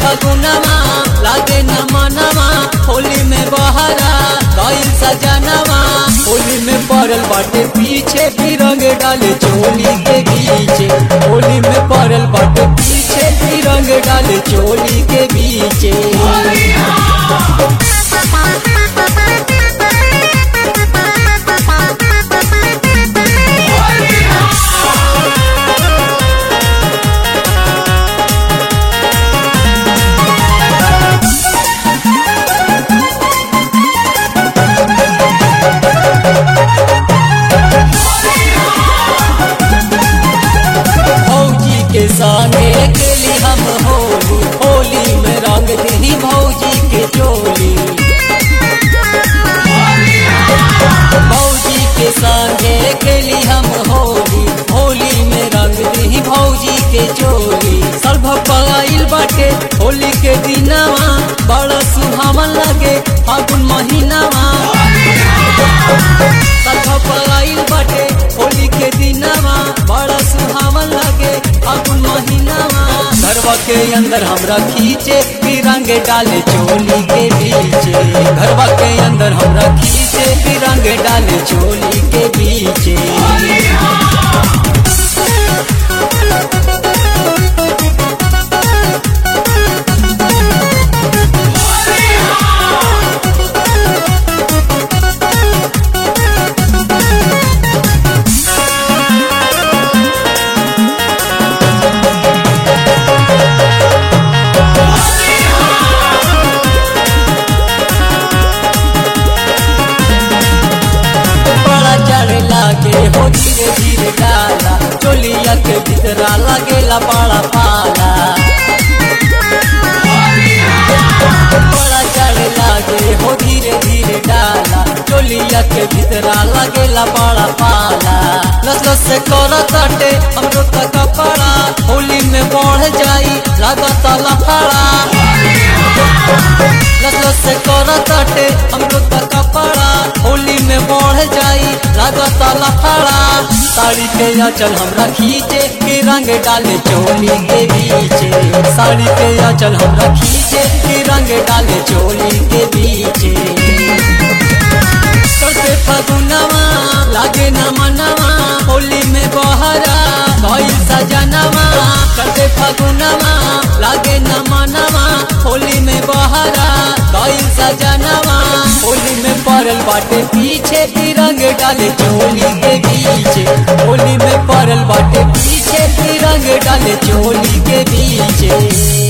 फगुनवा लागे न मनवा होली में बहरा गइल सजनवा होली में पड़ल बाटे पीछे भी रंग डाले चोली के बीचे होली में पड़ल बाटे पीछे भी रंग डाले चोली के बीचे के संगे खेली हम होली होली में रंग दी भौजी के चोली भौजी के संगे खेली हम होली होली में रंग दी भौजी के चोली सर्व पगाइल बाटे होली के दिनवा बड़ा सुहावन लगे फागुन महीनावा सर्व पगाइल बाटे होली के दिनवा बड़ा सुहावन लगे फागुन महीनावा घरवा के अंदर हमरा खींचे रंग डाले चोली के बीचे घरवा के अंदर हमरा खींचे रंग डाले चोली के बीचे हो धीरे धीरे डाला चोलिया के भीतरा लगेला बड़ा पाला बड़ा चढ़ लागे हो धीरे धीरे डाला चोलिया के भीतरा लगेला बड़ा पाला लस लस से कर तटे हमरो तक कपड़ा होली में बढ़ जाई लागत लफड़ा लस लस से कर तटे हमरो तक कपड़ा होली में बढ़ जाई लागत लफड़ा साड़ी के आंचल हमरा खींचे के रंग डाले चोली के बीचे साड़ी के आंचल हमरा खींचे के रंग डाले चोली के बीचे करते फगुनवा लागे न मनवा होली में बहरा गइल सजनवा करते फगुनवा लागे न मनवा होली में बहरा गइल सजनवा होली में पड़ल बाटे पीछे भी रंग डाले चोली के बीचे होली में पड़ल बाटे पीछे भी रंग डाले चोली के बीचे।